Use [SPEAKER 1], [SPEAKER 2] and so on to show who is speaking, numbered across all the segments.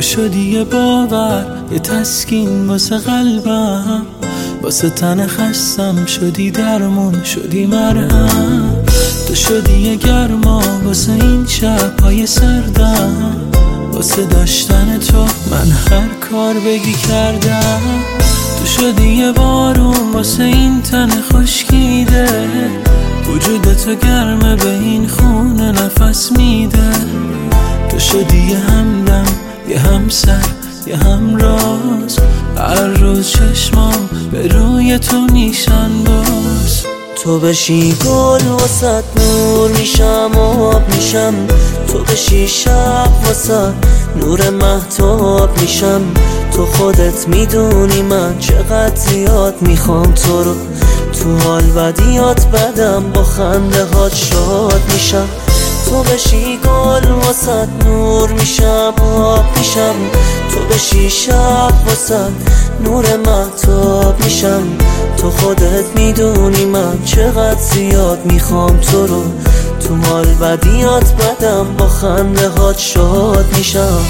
[SPEAKER 1] تو شدی یه باور، یه تسکین واسه قلبم، واسه تن خستم شدی درمون، شدی مرهم. تو شدی یه گرما واسه این شب‌های سردم، واسه داشتن تو من هر کار بگی کردم. تو شدی یه بارون واسه این تن خشکیده، وجود تو گرمه به این خونه نفس میده. تو شدی یه همدم، یه همسر، یه همراز، هر روز چشمام به روی تو نیشان باز.
[SPEAKER 2] تو بشی گل واسط نور میشم، آب میشم. تو بشی شب واسط نور مهتاب میشم. تو خودت میدونی من چقدر زیاد میخوام تو رو، تو حال بدیات بدم با خنده هات شاد میشم. تو بشی گل واسط نور میشم، آب میشم. تو بشی شب واسط نور مهتاب میشم. تو خودت میدونی من چقدر زیاد میخوام تو رو، تو حال بدیات بدم با خنده هات شاد میشم.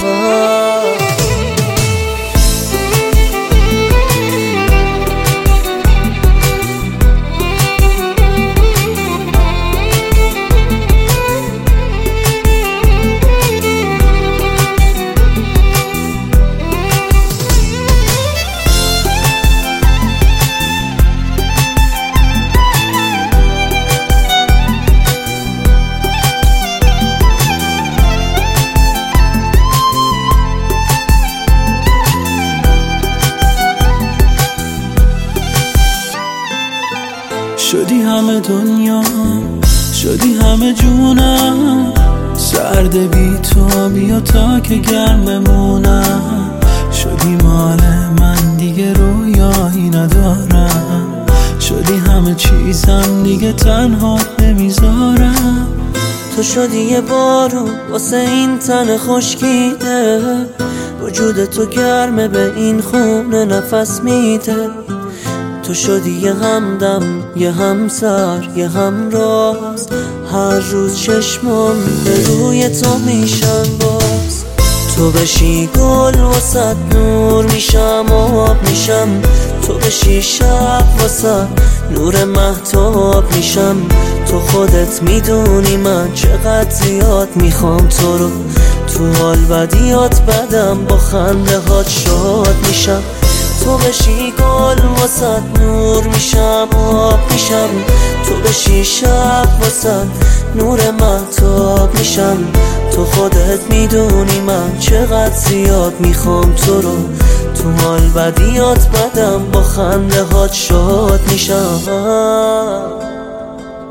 [SPEAKER 1] شدی همه دنیا، شدی همه جونم، سرد بی تو بیا تا که گرم بمونم. شدی مال من دیگه رویایی ندارم، شدی همه چیزم دیگه تنها نمیذارم.
[SPEAKER 2] تو شدی یه بارون واسه این تن خشکیده، وجود تو گرمه به این خونه نفس میده. تو شدی یه همدم، یه همسر، یه همراز، هر روز چشمام به روی تو میشن باز. تو بشی گل واسط نور میشم، آب میشم. تو بشی شب واسط نور مهتاب میشم. تو خودت میدونی من چقدر زیاد میخوام تو رو، تو حال بدیات بدم با خنده هات شاد میشم. تو بشی گل واسط نور میشم، آب میشم. تو بشی شب واسط نور مهتاب میشم. تو خودت میدونی من چقدر زیاد میخوام تو رو، تو حال بدیات بدم با خنده هات شاد میشم.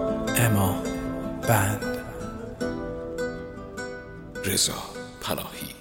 [SPEAKER 3] اما بند رضا پناهی.